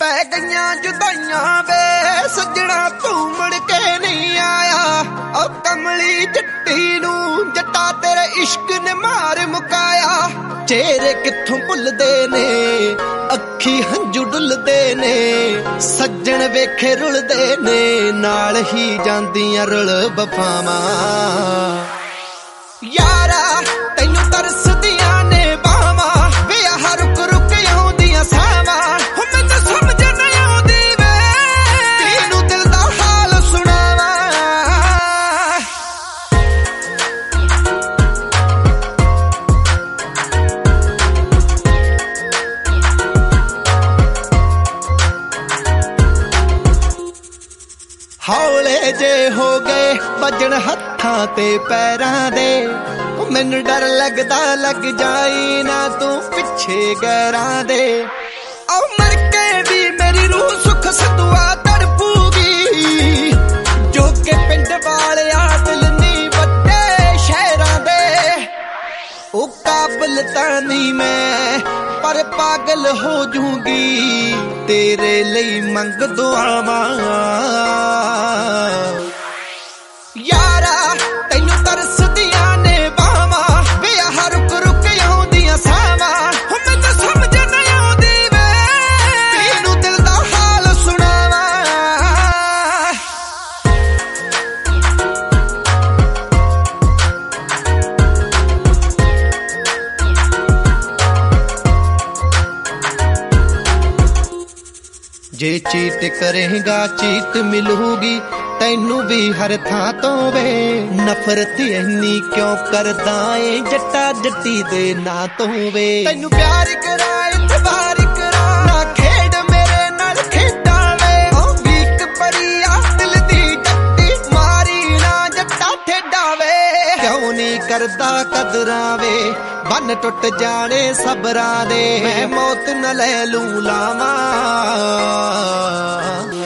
पै गईयां जुदाइयां वे सजना तू मुड़ के नहीं आया। ओ कमली जट्टी नू जट्टा तेरे इश्क ने मार मुकाया। चेहरे कित्थों भुलदे ने अखी हंजू डुलदे ने सज्जन वेखे रुलदे ने नाल ही जांदियां रुल वफावां। यारा तैनू तरसदियां ने बावां वे आह रुक रुक आउंदियां सावां। मैं तो समझ नहीं आउंदी वे तैनू दिल दा हाल सुणावां। हौले जे हो गए बजन हत्थां ते पैरां दे मैनू डर लगदा लग जाई ना तू पिछे गैरां दे। ओ मर के भी मेरी रूह सुख सदुआ तड़पूगी जो के पिंड वालिया दिल नी वड्डे शहरां दे। ओ काबिल तां नहीं मैं पर पागल हो जूंगी तेरे लिए मंग दुआवां। यारा तैनू तरसदियां ने बावां वे आह रुक रुक आउंदियां सावां। मैं तो समझ नहीं आउंदी वे तैनू दिल दा हाल सुणावां। जे चीट करेगा चीट मिलूगी तैनू भी हर थां तो वे। नफरत इन्नी क्यों करदा ए जट्टा जट्टी दे ना तो वे। तैनू प्यार करा इतबार करा ना खेड मेरे नाल खेडा वे। ओ वीक बड़ी आ दिल दी जट्टी मारी ना जट्टा ठेडा वे। क्यों नहीं करदा कदरां वे बन टुट जाने सबरां दे। मैं मौत न ले लूं लावां।